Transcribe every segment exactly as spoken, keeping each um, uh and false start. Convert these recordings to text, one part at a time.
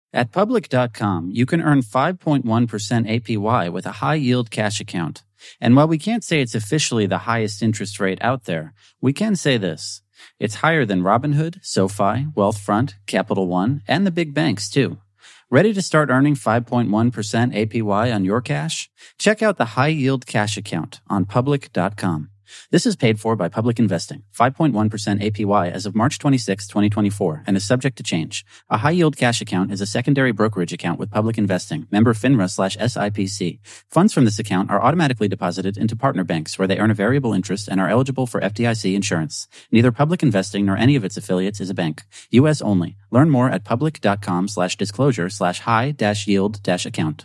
At Public dot com, you can earn five point one percent A P Y with a high-yield cash account. And while we can't say it's officially the highest interest rate out there, we can say this. It's higher than Robinhood, SoFi, Wealthfront, Capital One, and the big banks, too. Ready to start earning five point one percent A P Y on your cash? Check out the high-yield cash account on Public dot com. This is paid for by Public Investing, five point one percent A P Y as of March twenty-sixth, twenty twenty-four, and is subject to change. A high-yield cash account is a secondary brokerage account with Public Investing, member FINRA slash S I P C. Funds from this account are automatically deposited into partner banks where they earn a variable interest and are eligible for F D I C insurance. Neither Public Investing nor any of its affiliates is a bank. U S only. Learn more at Public dot com slash disclosure slash high dash yield dash account.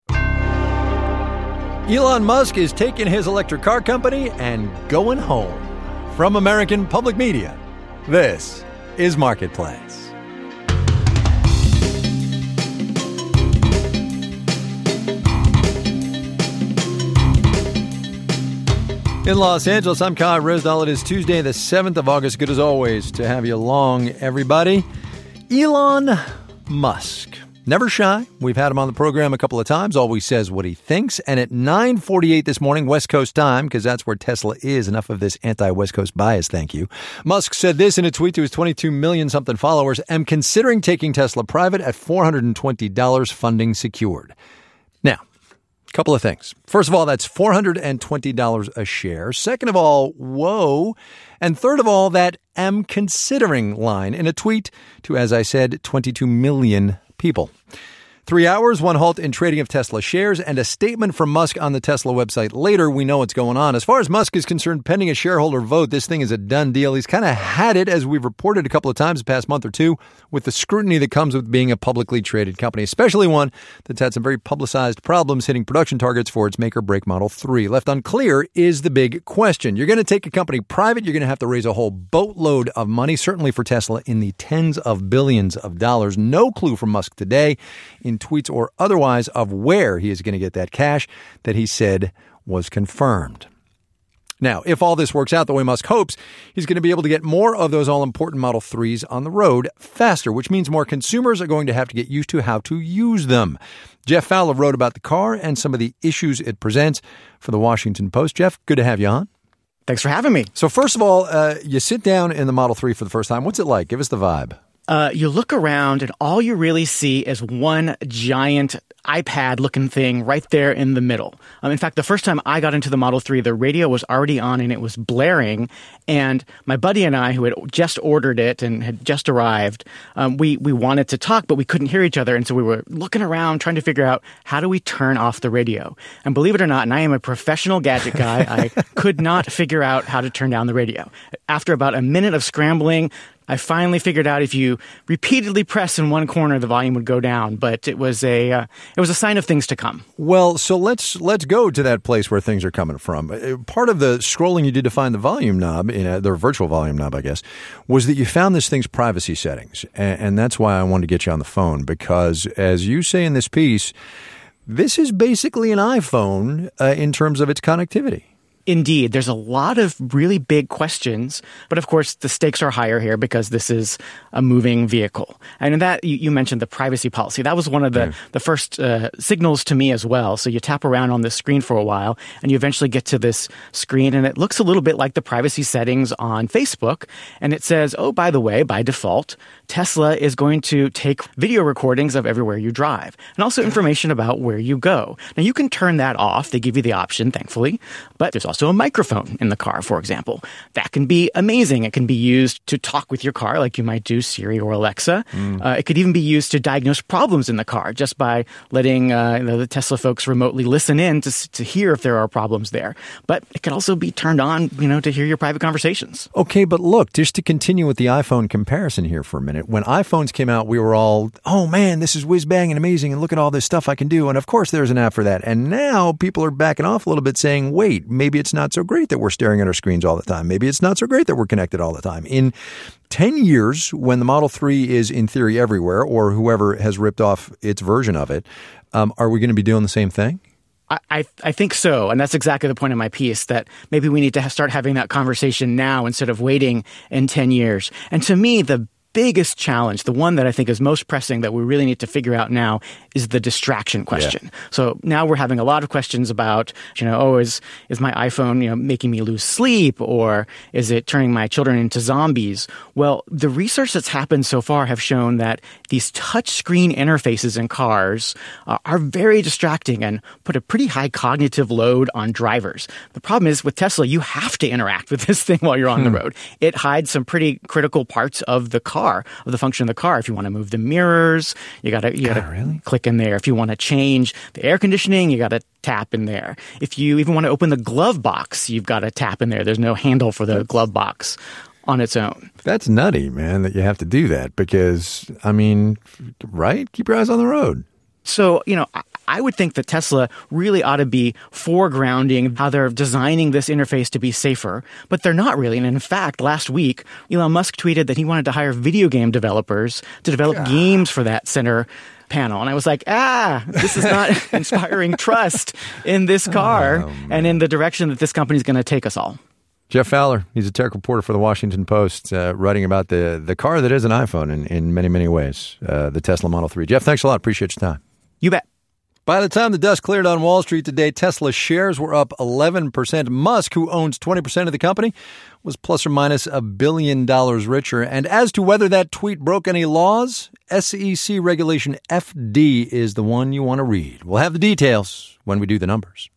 Elon Musk is taking his electric car company and going home. From American Public Media, this is Marketplace. In Los Angeles, I'm Kai Rosdahl. It is Tuesday, the seventh of August. Good as always to have you along, everybody. Elon Musk. Never shy. We've had him on the program a couple of times. Always says what he thinks. And at nine forty-eight this morning, West Coast time, because that's where Tesla is. Enough of this anti-West Coast bias, thank you. Musk said this in a tweet to his twenty-two million something followers. Am considering taking Tesla private at four hundred twenty dollars funding secured. Now, a couple of things. First of all, that's four hundred twenty dollars a share. Second of all, whoa. And third of all, that am considering line in a tweet to, as I said, twenty-two million people. Three hours, one halt in trading of Tesla shares, and a statement from Musk on the Tesla website later. We know what's going on. As far as Musk is concerned, pending a shareholder vote, this thing is a done deal. He's kind of had it, as we've reported a couple of times the past month or two, with the scrutiny that comes with being a publicly traded company, especially one that's had some very publicized problems hitting production targets for its make-or-break Model three. Left unclear is the big question. You're going to take a company private. You're going to have to raise a whole boatload of money, certainly for Tesla in the tens of billions of dollars. No clue from Musk today in tweets or otherwise of where he is going to get that cash that he said was confirmed. Now, if all this works out the way Musk hopes, he's going to be able to get more of those all-important Model threes on the road faster, which means more consumers are going to have to get used to how to use them. Jeff Fowler wrote about the car and some of the issues it presents for the Washington Post. Jeff, good to have you on. Thanks for having me. So first of all, uh, you sit down in the Model three for the first time. What's it like? Give us the vibe. Uh, you look around and all you really see is one giant iPad-looking thing right there in the middle. Um, in fact, the first time I got into the Model three, the radio was already on and it was blaring. And my buddy and I, who had just ordered it and had just arrived, um, we, we wanted to talk, but we couldn't hear each other. And so we were looking around trying to figure out, how do we turn off the radio? And believe it or not, and I am a professional gadget guy, I could not figure out how to turn down the radio. After about a minute of scrambling, I finally figured out if you repeatedly press in one corner, the volume would go down. But it was a uh, it was a sign of things to come. Well, so let's let's go to that place where things are coming from. Part of the scrolling you did to find the volume knob, in a, the virtual volume knob, I guess, was that you found this thing's privacy settings, and, and that's why I wanted to get you on the phone, because as you say in this piece, this is basically an iPhone uh, in terms of its connectivity. Indeed, there's a lot of really big questions, but of course the stakes are higher here because this is a moving vehicle. And in that, you, you mentioned the privacy policy. That was one of the, yeah. the first uh, signals to me as well. So you tap around on this screen for a while, and you eventually get to this screen, and it looks a little bit like the privacy settings on Facebook. And it says, oh, by the way, by default, Tesla is going to take video recordings of everywhere you drive, and also information about where you go. Now, you can turn that off. They give you the option, thankfully, but there's also So a microphone in the car, for example. That can be amazing. It can be used to talk with your car like you might do Siri or Alexa. Mm. Uh, it could even be used to diagnose problems in the car just by letting uh, you know, the Tesla folks remotely listen in to, to hear if there are problems there. But it can also be turned on, you know, to hear your private conversations. Okay, but look, just to continue with the iPhone comparison here for a minute. When iPhones came out, we were all, oh man, this is whiz-bang and amazing, and look at all this stuff I can do. And of course, there's an app for that. And now people are backing off a little bit saying, wait, maybe it's It's not so great that we're staring at our screens all the time. Maybe it's not so great that we're connected all the time. In ten years, when the Model three is in theory everywhere, or whoever has ripped off its version of it, um, are we going to be doing the same thing? I, I think so. And that's exactly the point of my piece, that maybe we need to start having that conversation now instead of waiting in ten years. And to me, the biggest challenge, the one that I think is most pressing that we really need to figure out now, is the distraction question. Yeah. So now we're having a lot of questions about, you know, oh, is is my iPhone, you know, making me lose sleep, or is it turning my children into zombies? Well, the research that's happened so far have shown that these touchscreen interfaces in cars uh, are very distracting and put a pretty high cognitive load on drivers. The problem is with Tesla, you have to interact with this thing while you're on hmm. the road. It hides some pretty critical parts of the car, of the function of the car. If you want to move the mirrors, you gotta you gotta God, really? click in there. If you want to change the air conditioning, you gotta tap in there. If you even want to open the glove box, you've got to tap in there. There's no handle for the glove box on its own. That's nutty, man, that you have to do that because, I mean, right? Keep your eyes on the road. So, you know, I would think that Tesla really ought to be foregrounding how they're designing this interface to be safer, but they're not really. And in fact, last week, Elon Musk tweeted that he wanted to hire video game developers to develop God. games for that center panel. And I was like, ah, this is not inspiring trust in this car oh, and in the direction that this company is going to take us all. Jeff Fowler, he's a tech reporter for the Washington Post, uh, writing about the, the car that is an iPhone in, in many, many ways, uh, the Tesla Model three. Jeff, thanks a lot. Appreciate your time. You bet. By the time the dust cleared on Wall Street today, Tesla shares were up eleven percent. Musk, who owns twenty percent of the company, was plus or minus a billion dollars richer. And as to whether that tweet broke any laws, S E C regulation F D is the one you want to read. We'll have the details when we do the numbers.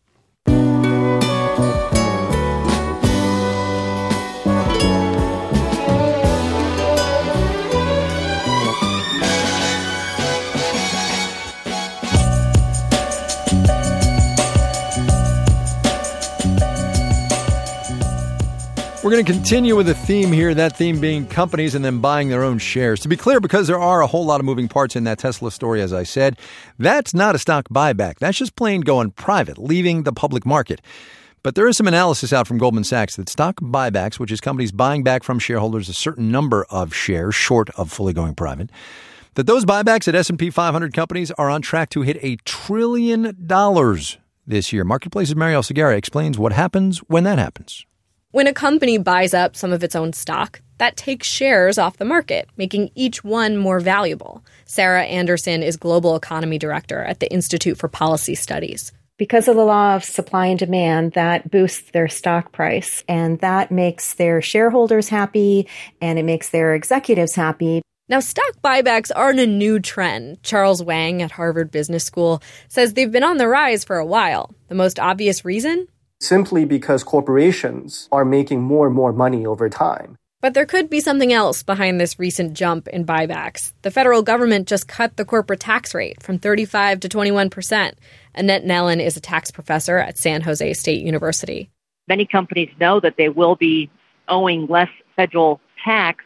We're going to continue with a theme here, that theme being companies and then buying their own shares. To be clear, because there are a whole lot of moving parts in that Tesla story, as I said, that's not a stock buyback. That's just plain going private, leaving the public market. But there is some analysis out from Goldman Sachs that stock buybacks, which is companies buying back from shareholders a certain number of shares short of fully going private, that those buybacks at S and P five hundred companies are on track to hit a trillion dollars this year. Marketplace's Marielle Segarra explains what happens when that happens. When a company buys up some of its own stock, that takes shares off the market, making each one more valuable. Sarah Anderson is Global Economy Director at the Institute for Policy Studies. Because of the law of supply and demand, that boosts their stock price, and that makes their shareholders happy, and it makes their executives happy. Now, stock buybacks aren't a new trend. Charles Wang at Harvard Business School says they've been on the rise for a while. The most obvious reason? Simply because corporations are making more and more money over time. But there could be something else behind this recent jump in buybacks. The federal government just cut the corporate tax rate from thirty-five to twenty-one percent. Annette Nellen is a tax professor at San Jose State University. Many companies know that they will be owing less federal tax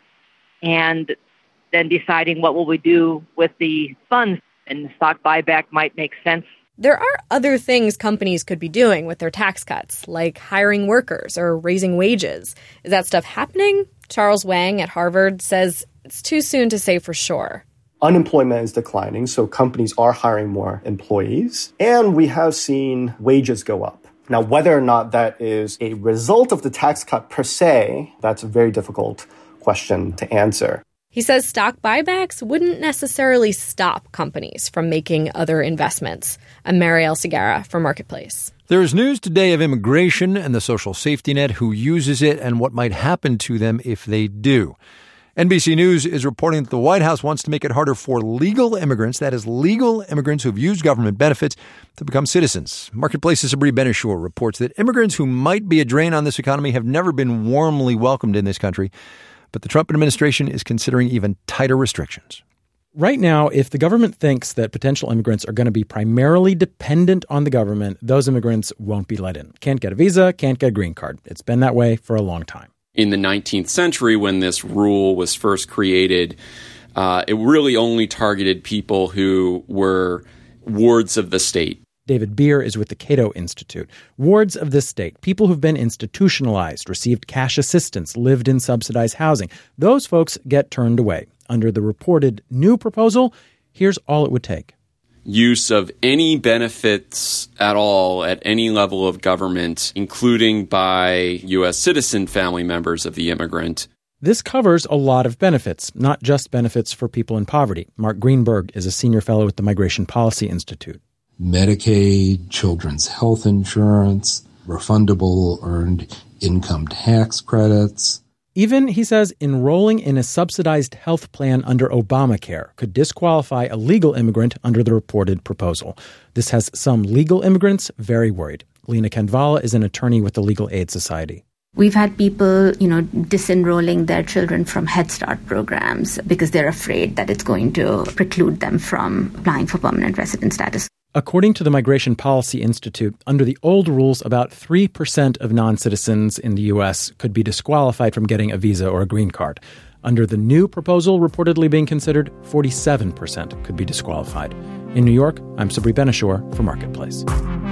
and then deciding what will we do with the funds. And stock buyback might make sense. There are other things companies could be doing with their tax cuts, like hiring workers or raising wages. Is that stuff happening? Charles Wang at Harvard says it's too soon to say for sure. Unemployment is declining, so companies are hiring more employees, and we have seen wages go up. Now, whether or not that is a result of the tax cut per se, that's a very difficult question to answer. He says stock buybacks wouldn't necessarily stop companies from making other investments. I'm Marielle Segarra for Marketplace. There is news today of immigration and the social safety net, who uses it, and what might happen to them if they do. N B C News is reporting that the White House wants to make it harder for legal immigrants, that is, legal immigrants who have used government benefits, to become citizens. Marketplace's Sabri Benishur reports that immigrants who might be a drain on this economy have never been warmly welcomed in this country. But the Trump administration is considering even tighter restrictions. Right now, if the government thinks that potential immigrants are going to be primarily dependent on the government, those immigrants won't be let in. Can't get a visa, can't get a green card. It's been that way for a long time. In the nineteenth century, when this rule was first created, uh, it really only targeted people who were wards of the state. David Beer is with the Cato Institute. Wards of the state, people who've been institutionalized, received cash assistance, lived in subsidized housing. Those folks get turned away. Under the reported new proposal, here's all it would take. Use of any benefits at all at any level of government, including by U S citizen family members of the immigrant. this covers a lot of benefits, not just benefits for people in poverty. Mark Greenberg is a senior fellow at the Migration Policy Institute. Medicaid, children's health insurance, refundable earned income tax credits. Even, he says, enrolling in a subsidized health plan under Obamacare could disqualify a legal immigrant under the reported proposal. This has some legal immigrants very worried. Lena Kandvala is an attorney with the Legal Aid Society. We've had people, you know, disenrolling their children from Head Start programs because they're afraid that it's going to preclude them from applying for permanent resident status. According to the Migration Policy Institute, under the old rules, about three percent of non-citizens in the U S could be disqualified from getting a visa or a green card. Under the new proposal reportedly being considered, forty-seven percent could be disqualified. In New York, I'm Sabri Benishore for Marketplace.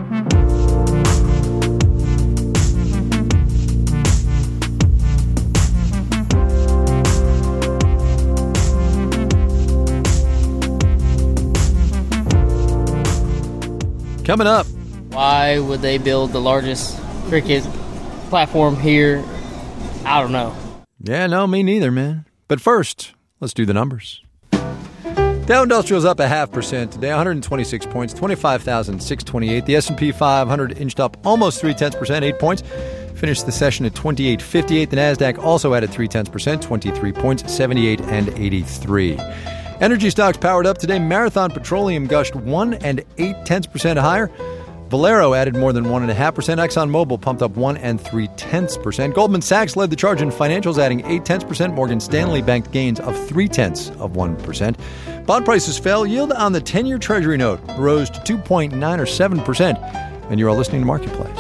Coming up. Why would they build the largest cricket platform here? I don't know. Yeah, no, me neither, man. But first, let's do the numbers. Dow Industrial's up a half percent today, one hundred twenty-six points, twenty-five thousand six hundred twenty-eight. The S and P five hundred inched up almost three-tenths percent, eight points. Finished the session at twenty-eight fifty-eight. The NASDAQ also added three-tenths percent, twenty-three points, seventy-eight and eighty-three. Energy stocks powered up today. Marathon Petroleum gushed one and eight tenths percent higher. Valero added more than one and a half percent. ExxonMobil pumped up one and three tenths percent. Goldman Sachs led the charge in financials, adding eight tenths percent. Morgan Stanley banked gains of three tenths of one percent. Bond prices fell. Yield on the ten-year Treasury note rose to two point nine or seven percent. And you're all listening to Marketplace.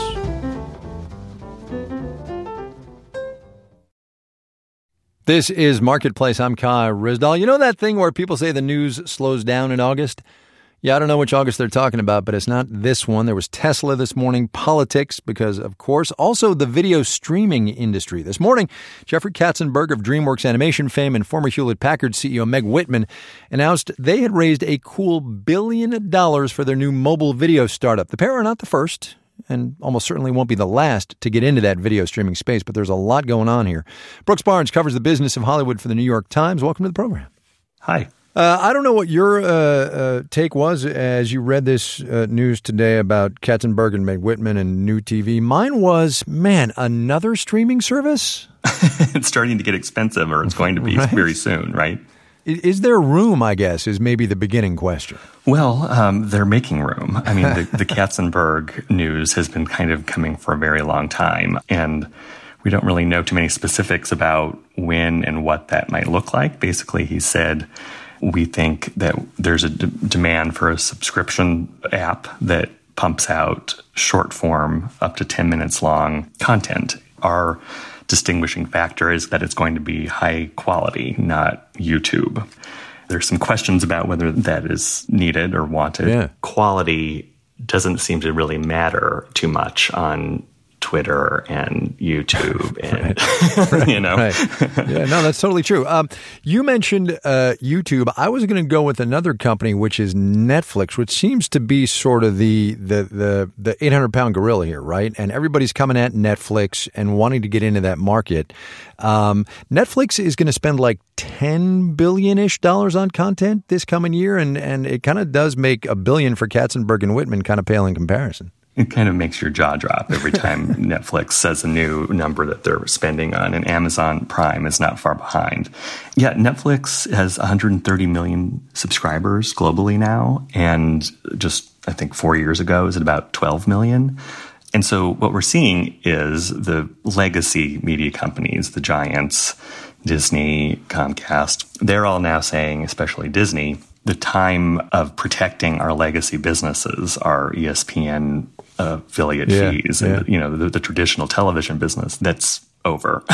This is Marketplace. I'm Kai Ryssdal. You know that thing where people say the news slows down in August? Yeah, I don't know which August they're talking about, but it's not this one. There was Tesla this morning, politics, because, of course, also the video streaming industry. This morning, Jeffrey Katzenberg of DreamWorks Animation fame and former Hewlett-Packard C E O Meg Whitman announced they had raised a cool billion dollars for their new mobile video startup. The pair are not the first, and almost certainly won't be the last to get into that video streaming space, but there's a lot going on here. Brooks Barnes covers the business of Hollywood for the New York Times. Welcome to the program. Hi. Uh, I don't know what your uh, uh, take was as you read this uh, news today about Katzenberg and Meg Whitman and New T V. Mine was, man, another streaming service? It's starting to get expensive, or it's going to be right. very soon, right? Is there room, I guess, is maybe the beginning question. Well, um, they're making room. I mean, the, the Katzenberg news has been kind of coming for a very long time, and we don't really know too many specifics about when and what that might look like. Basically, he said, we think that there's a d- demand for a subscription app that pumps out short form, up to ten minutes long content. Our distinguishing factor is that it's going to be high quality, not YouTube. There's some questions about whether that is needed or wanted. Yeah. Quality doesn't seem to really matter too much on Twitter and YouTube and, right. you know. Right. Yeah, no, that's totally true. Um, you mentioned uh, YouTube. I was going to go with another company, which is Netflix, which seems to be sort of the the the, the eight hundred pound gorilla here, right? And everybody's coming at Netflix and wanting to get into that market. Um, Netflix is going to spend like ten billion-ish dollars on content this coming year, and, and it kind of does make a billion for Katzenberg and Whitman kind of pale in comparison. It kind of makes your jaw drop every time Netflix says a new number that they're spending on, and Amazon Prime is not far behind. Yeah, Netflix has one hundred thirty million subscribers globally now, and just, I think, four years ago, it was at about twelve million. And so what we're seeing is the legacy media companies, the giants, Disney, Comcast, they're all now saying, especially Disney, the time of protecting our legacy businesses, our E S P N uh, affiliate yeah, fees, yeah. and you know the, the traditional television business, that's over,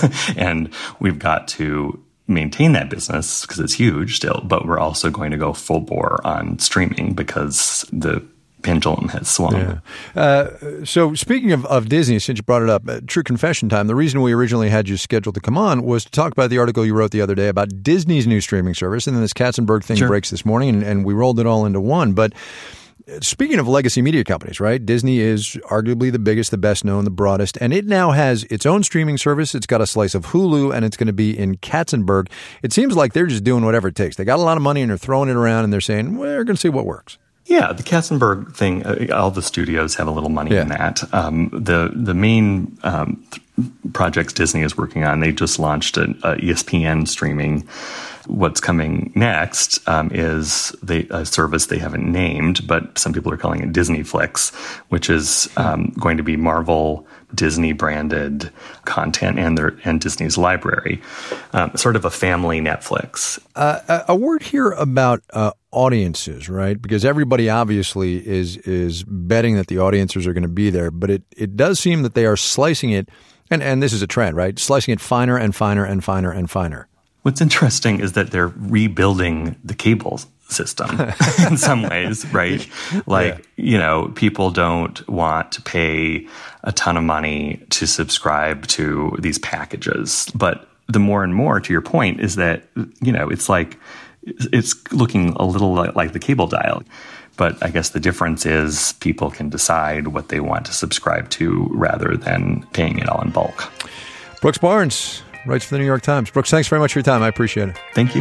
and we've got to maintain that business because it's huge still. But we're also going to go full bore on streaming because the pendulum has swung. Yeah. Uh, so speaking of, of Disney, since you brought it up, uh, true confession time, the reason we originally had you scheduled to come on was to talk about the article you wrote the other day about Disney's new streaming service, and then this Katzenberg thing Sure. breaks this morning, and, and we rolled it all into one. But Speaking of legacy media companies, right? Disney is arguably the biggest, the best known, the broadest, and it now has its own streaming service. It's got a slice of Hulu, and it's going to be in Katzenberg. It seems like they're just doing whatever it takes. They got a lot of money, and they're throwing it around, and they're saying, well, we're going to see what works. Yeah, the Katzenberg thing, uh, all the studios have a little money yeah. in that. Um, the the main um, th- projects Disney is working on, they just launched an E S P N streaming. What's coming next um, is they, a service they haven't named, but some people are calling it DisneyFlix, which is um, going to be Marvel, Disney-branded content and their and Disney's library, um, sort of a family Netflix. Uh, a, a word here about uh, audiences, right? Because everybody obviously is is betting that the audiences are going to be there, but it, it does seem that they are slicing it, and, and this is a trend, right? Slicing it finer and finer and finer and finer. What's interesting is that they're rebuilding the cable system in some ways, right? Like, yeah. you know, people don't want to pay a ton of money to subscribe to these packages. But the more and more, to your point, is that, you know, it's like, it's looking a little like the cable dial. But I guess the difference is people can decide what they want to subscribe to rather than paying it all in bulk. Brooks Barnes writes for the New York Times. Brooks, thanks very much for your time. I appreciate it. Thank you.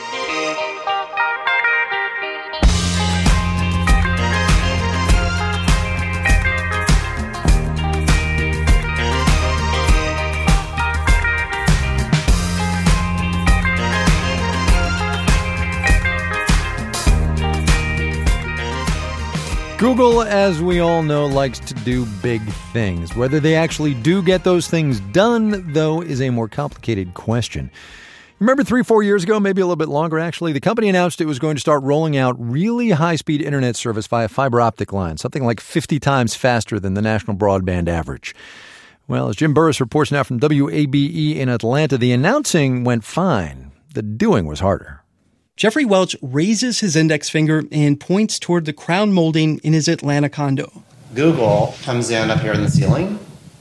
Google, as we all know, likes to do big things. Whether they actually do get those things done, though, is a more complicated question. Remember three, four years ago, maybe a little bit longer actually, the company announced it was going to start rolling out really high-speed internet service via fiber optic line, something like fifty times faster than the national broadband average. Well, as Jim Burris reports now from W A B E in Atlanta, the announcing went fine. The doing was harder. Jeffrey Welch raises his index finger and points toward the crown molding in his Atlanta condo. Google comes in up here in the ceiling,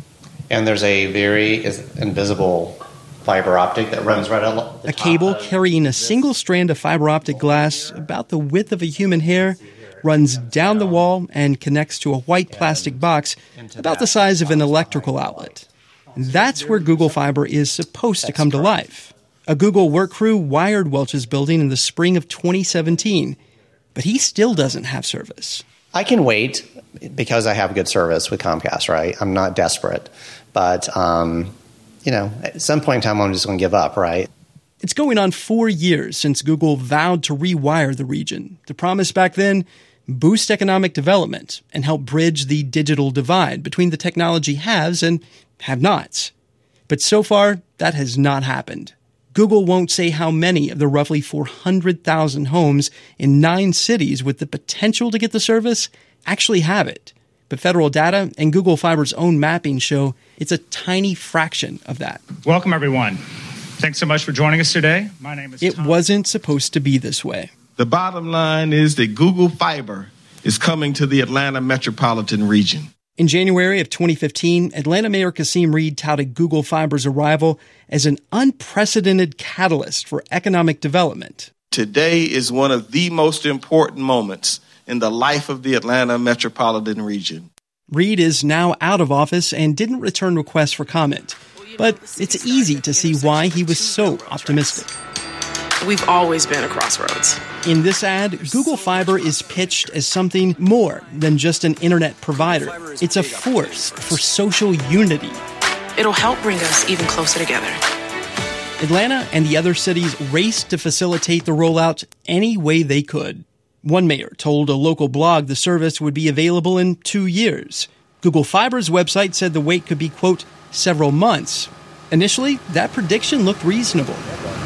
and there's a very invisible fiber optic that runs right along the A cable carrying a single strand of fiber optic glass about the width of a human hair runs down the wall and connects to a white plastic box about the size of an electrical outlet. That's where Google Fiber is supposed to come to life. A Google work crew wired Welch's building in the spring of twenty seventeen, but he still doesn't have service. I can wait because I have good service with Comcast, right? I'm not desperate. But, um, you know, at some point in time, I'm just going to give up, right? It's going on four years since Google vowed to rewire the region. The promise back then, boost economic development and help bridge the digital divide between the technology haves and have-nots. But so far, that has not happened. Google won't say how many of the roughly four hundred thousand homes in nine cities with the potential to get the service actually have it. But federal data and Google Fiber's own mapping show it's a tiny fraction of that. Welcome, everyone. Thanks so much for joining us today. My name is It Tom. wasn't supposed to be this way. The bottom line is that Google Fiber is coming to the Atlanta metropolitan region. In January of twenty fifteen, Atlanta Mayor Kasim Reed touted Google Fiber's arrival as an unprecedented catalyst for economic development. Today is one of the most important moments in the life of the Atlanta metropolitan region. Reed is now out of office and didn't return requests for comment. But it's easy to see why he was so optimistic. We've always been a crossroads. In this ad, Google Fiber is pitched as something more than just an internet provider. It's a force for social unity. It'll help bring us even closer together. Atlanta and the other cities raced to facilitate the rollout any way they could. One mayor told a local blog the service would be available in two years. Google Fiber's website said the wait could be, quote, several months. Initially, that prediction looked reasonable.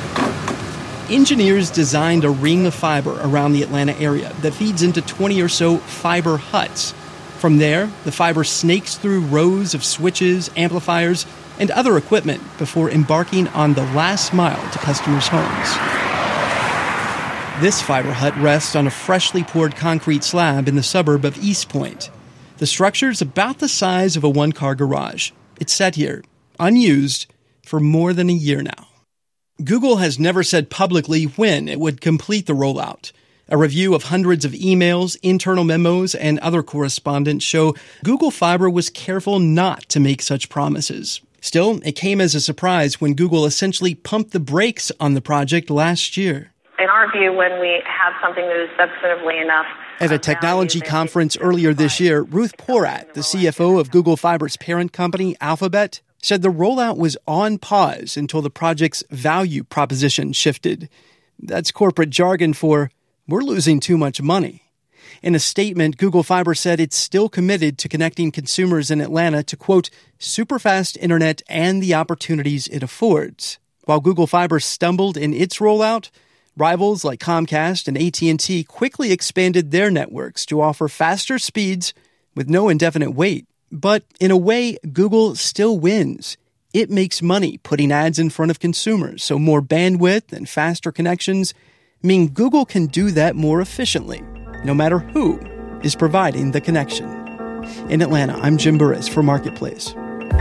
Engineers designed a ring of fiber around the Atlanta area that feeds into twenty or so fiber huts. From there, the fiber snakes through rows of switches, amplifiers, and other equipment before embarking on the last mile to customers' homes. This fiber hut rests on a freshly poured concrete slab in the suburb of East Point. The structure's about the size of a one-car garage. It's sat here, unused, for more than a year now. Google has never said publicly when it would complete the rollout. A review of hundreds of emails, internal memos, and other correspondence show Google Fiber was careful not to make such promises. Still, it came as a surprise when Google essentially pumped the brakes on the project last year. In our view, when we have something that is substantively enough. At a technology conference earlier this year, Ruth Porat, the C F O of Google Fiber's parent company, Alphabet, said the rollout was on pause until the project's value proposition shifted. That's corporate jargon for, we're losing too much money. In a statement, Google Fiber said it's still committed to connecting consumers in Atlanta to, quote, superfast internet and the opportunities it affords. While Google Fiber stumbled in its rollout, rivals like Comcast and A T and T quickly expanded their networks to offer faster speeds with no indefinite wait. But in a way, Google still wins. It makes money putting ads in front of consumers, so more bandwidth and faster connections mean Google can do that more efficiently, no matter who is providing the connection. In Atlanta, I'm Jim Burris for Marketplace.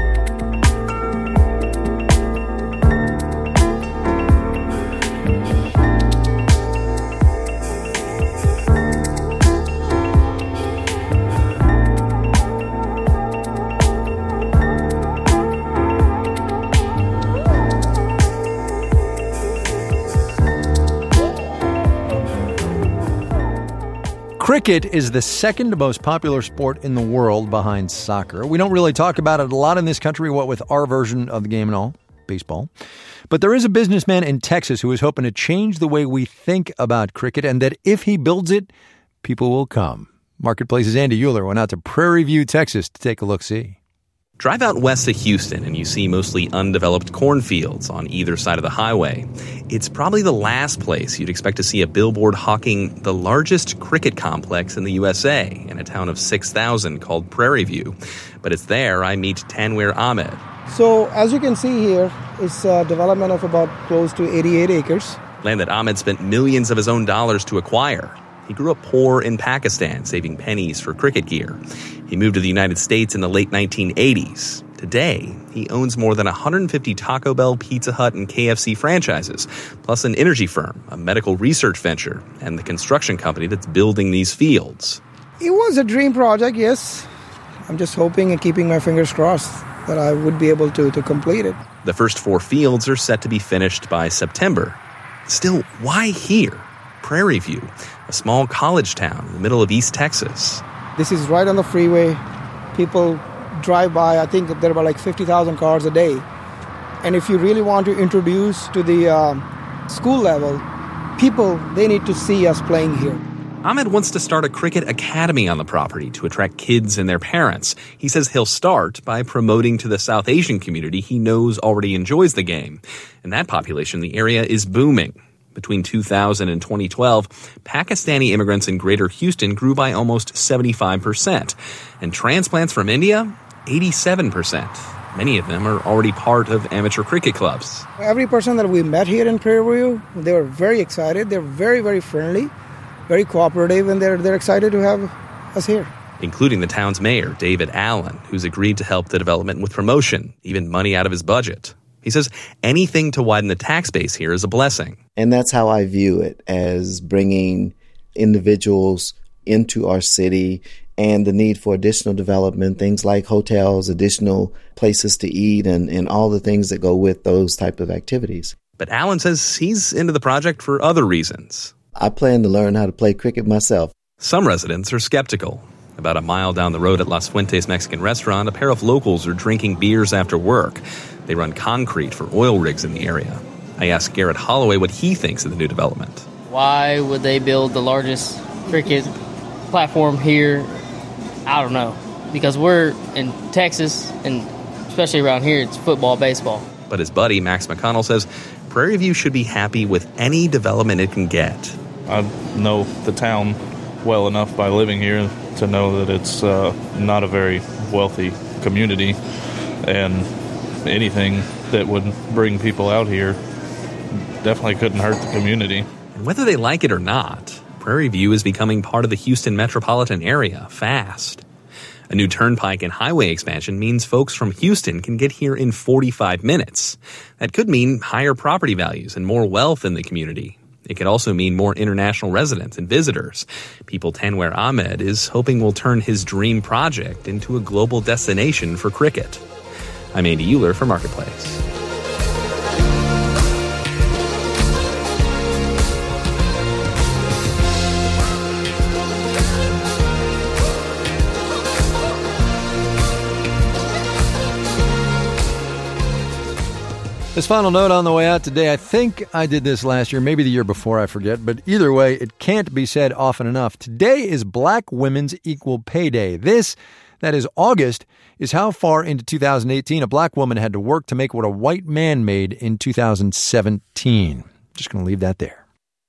Cricket is the second most popular sport in the world behind soccer. We don't really talk about it a lot in this country, what with our version of the game and all, baseball. But there is a businessman in Texas who is hoping to change the way we think about cricket, and that if he builds it, people will come. Marketplace's Andy Euler went out to Prairie View, Texas to take a look-see. Drive out west of Houston and you see mostly undeveloped cornfields on either side of the highway. It's probably the last place you'd expect to see a billboard hawking the largest cricket complex in the U S A in a town of six thousand called Prairie View. But it's there I meet Tanwir Ahmed. So as you can see here, it's a development of about close to eighty-eight acres. Land that Ahmed spent millions of his own dollars to acquire. He grew up poor in Pakistan, saving pennies for cricket gear. He moved to the United States in the late nineteen eighties. Today, he owns more than one hundred fifty Taco Bell, Pizza Hut, and K F C franchises, plus an energy firm, a medical research venture, and the construction company that's building these fields. It was a dream project, yes. I'm just hoping and keeping my fingers crossed that I would be able to, to complete it. The first four fields are set to be finished by September. Still, why here? Prairie View, a small college town in the middle of East Texas. This is right on the freeway. People drive by. I think there are about like fifty thousand cars a day. And if you really want to introduce to the um, school level, people, they need to see us playing here. Ahmed wants to start a cricket academy on the property to attract kids and their parents. He says he'll start by promoting to the South Asian community he knows already enjoys the game. And that population in the area is booming. Between two thousand and twenty twelve, Pakistani immigrants in Greater Houston grew by almost seventy-five percent, and transplants from India, eighty-seven percent. Many of them are already part of amateur cricket clubs. Every person that we met here in Prairie View, they were very excited. They're very, very friendly, very cooperative, and they're they're excited to have us here. Including the town's mayor, David Allen, who's agreed to help the development with promotion, even money out of his budget. He says anything to widen the tax base here is a blessing. And that's how I view it, as bringing individuals into our city and the need for additional development, things like hotels, additional places to eat, and, and all the things that go with those type of activities. But Allen says he's into the project for other reasons. I plan to learn how to play cricket myself. Some residents are skeptical. About a mile down the road at Las Fuentes Mexican Restaurant, a pair of locals are drinking beers after work. They run concrete for oil rigs in the area. I asked Garrett Holloway what he thinks of the new development. Why would they build the largest cricket platform here? I don't know. Because we're in Texas, and especially around here, it's football, baseball. But his buddy, Max McConnell, says Prairie View should be happy with any development it can get. I know the town well enough by living here to know that it's uh, not a very wealthy community, and anything that would bring people out here definitely couldn't hurt the community. And whether they like it or not, Prairie View is becoming part of the Houston metropolitan area fast. A new turnpike and highway expansion means folks from Houston can get here in forty-five minutes. That could mean higher property values and more wealth in the community. It could also mean more international residents and visitors. People Tanwer Ahmed is hoping will turn his dream project into a global destination for cricket. I'm Andy Euler for Marketplace. This final note on the way out today, I think I did this last year, maybe the year before, I forget, but either way, it can't be said often enough. Today is Black Women's Equal Pay Day. This, that is August, is how far into two thousand eighteen a black woman had to work to make what a white man made in two thousand seventeen. Just going to leave that there.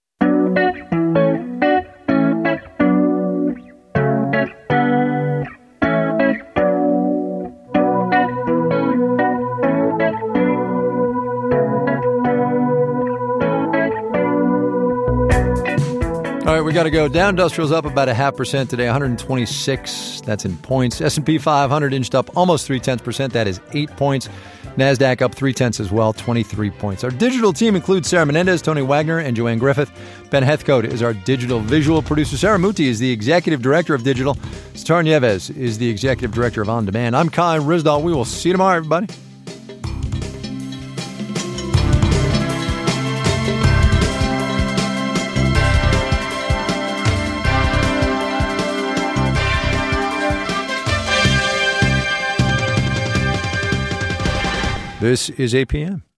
All right, we got to go. Dow Industrial's up about a half percent today, one hundred twenty-six. That's in points. S and P five hundred inched up almost three-tenths percent. That is eight points. NASDAQ up three-tenths as well, twenty-three points. Our digital team includes Sarah Menendez, Tony Wagner, and Joanne Griffith. Ben Heathcote is our digital visual producer. Sarah Muti is the executive director of digital. Star Nieves is the executive director of On Demand. I'm Kai Ryssdal. We will see you tomorrow, everybody. This is A P M.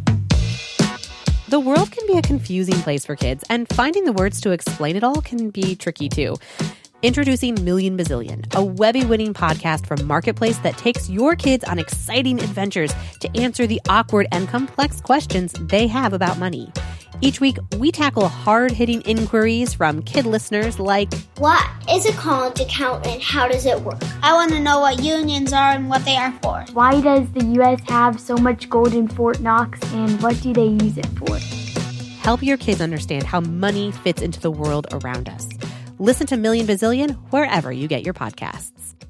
The world can be a confusing place for kids, and finding the words to explain it all can be tricky too. Introducing Million Bazillion, a Webby-winning podcast from Marketplace that takes your kids on exciting adventures to answer the awkward and complex questions they have about money. Each week, we tackle hard-hitting inquiries from kid listeners like, what is a college account and how does it work? I want to know what unions are and what they are for. Why does the U S have so much gold in Fort Knox and what do they use it for? Help your kids understand how money fits into the world around us. Listen to Million Bazillion wherever you get your podcasts.